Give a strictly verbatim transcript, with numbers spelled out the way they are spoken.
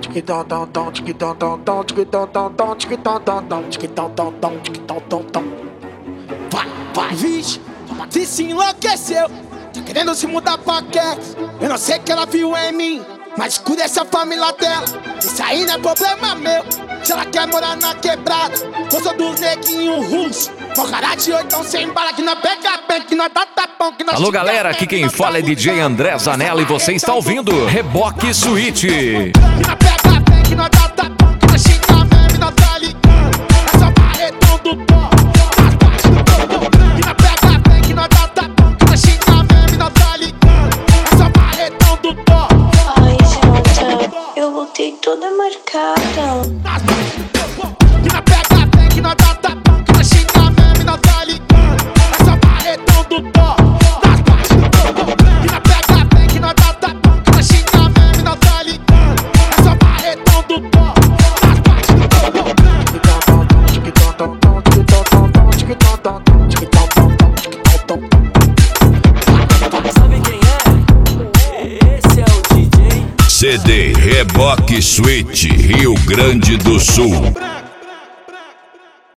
Vai, vai, vixe, se se enlouqueceu, tá querendo se mudar pra Quex. Eu não sei que ela viu em mim, mas escuta essa família dela. Isso aí não é problema meu. Se ela quer morar na quebrada, gosta dos neguinhos russos. Morrará de oitão sem bala, que não pega bem, que não dá tapão, que não. Alô galera, aqui quem fala é D J André Zanella e você está ouvindo Reboque Suite. Que não pega bem, que não dá tapão, que não xinga mesmo, não tá ligando. É só barretão do pó. Que não pega bem, que não dá tapão, que não xinga mesmo, não tá ligando. É só barretão do pó. Ai, Jonathan, eu voltei toda marcada. Que não pega bem, que não dá tapão, que não xinga mesmo, não tá ligando. É só barretão do pó. Que não pega bem, que não dá tapão, que não xinga mesmo, não tá ligando. É só barretão do pó. Sabe quem é? Esse é o D J C D Reboque Suite, Rio Grande do Sul.